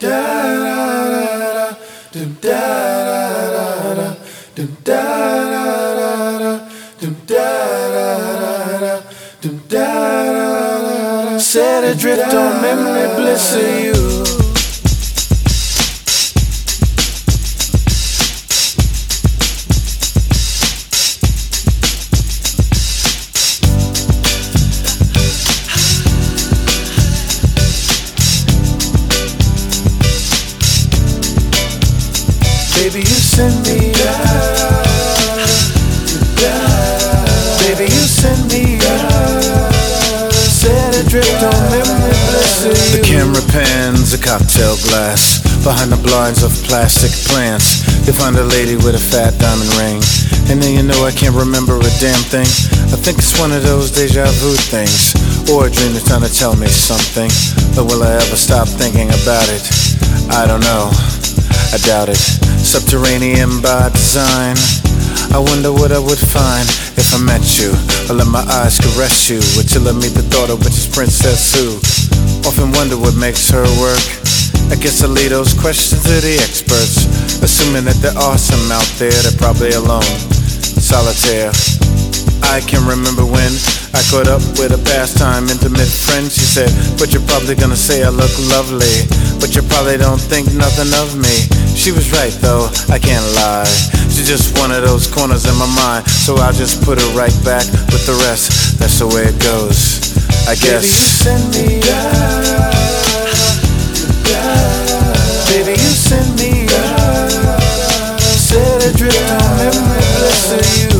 Set adrift on memory bliss of you. Baby, you send me out. Baby, you send me out. Set adrift on memory bliss of you. The camera pans a cocktail glass behind the blinds of plastic plants. You find a lady with a fat diamond ring, and then you know I can't remember a damn thing. I think it's one of those deja vu things, or a dream that's trying to tell me something. But will I ever stop thinking about it? I don't know, I doubt it. Subterranean by design. I wonder what I would find if I met you, or let my eyes caress you, or till I meet the daughter, which is Princess Sue. Often wonder what makes her work. I guess I leave those questions to the experts, assuming that there are some out there that probably alone, solitaire. I can remember when I caught up with a pastime intimate friend. She said, but you're probably gonna say I look lovely, but you probably don't think nothing of me. She was right though, I can't lie. She's just one of those corners in my mind, so I'll just put her right back with the rest. That's the way it goes, I guess. Baby, you send me out. Baby, you send me out. Set adrift on memory bliss of you.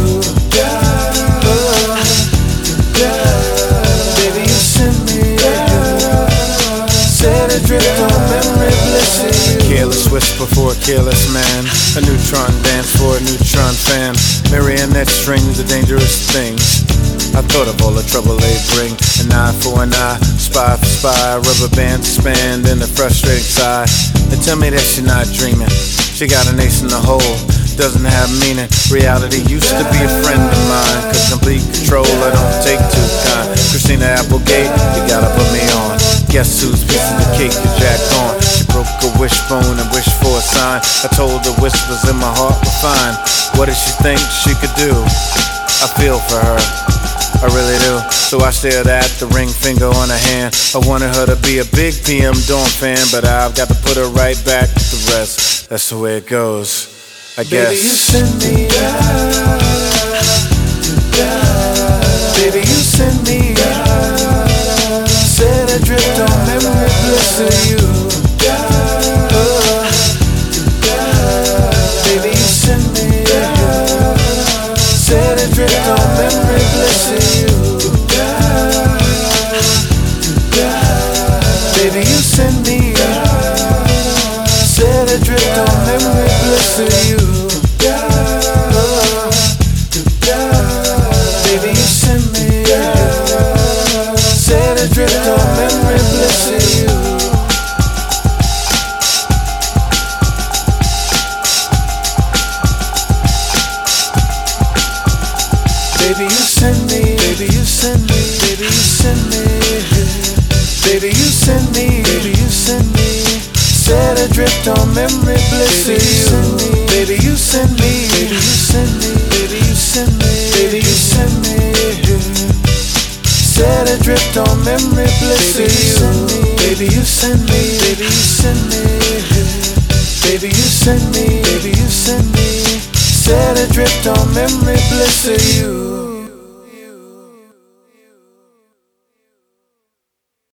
Baby, you send me out. Set adrift on memory bliss of you. Careless whisper for a careless man, a neutron dance for a neutron fan. Marionette strings are dangerous things. I thought of all the trouble they bring. An eye for an eye, spy for spy, rubber band to span, then a frustrating sigh. And tell me that she's not dreaming. She got an ace in the hole, doesn't have meaning. Reality used to be a friend of mine, cause complete control I don't take too kind. Christina Applegate, you gotta put me on. Guess whose piece of the cake is Jack on? She broke a wishbone and wished for a sign. I told her whispers in my heart were fine. What did she think she could do? I feel for her, I really do. So I stared at the ring finger on her hand. I wanted her to be a big PM Dawn fan, but I've got to put her right back with the rest. That's the way it goes, I guess. Baby, you send me out. Baby, you send me out. Set adrift on memory bliss of you. Baby, you send me out. Set adrift on memory bliss of you. Baby, you send me out. Set adrift on memory bliss of you. Baby, you send me out. Set adrift on memory bliss of you. Baby, you send me. Baby, you send me. Baby, you send me. Baby, you send me. Baby, you send me. Set adrift on memory bliss of you. Baby, you send me. Baby, you send me. Baby, you send me. Baby, you send me. Set adrift on memory bliss of you. Baby, you send me. Baby, you send me. Baby, you send me. Baby, you send me. Set adrift on memory bliss of you.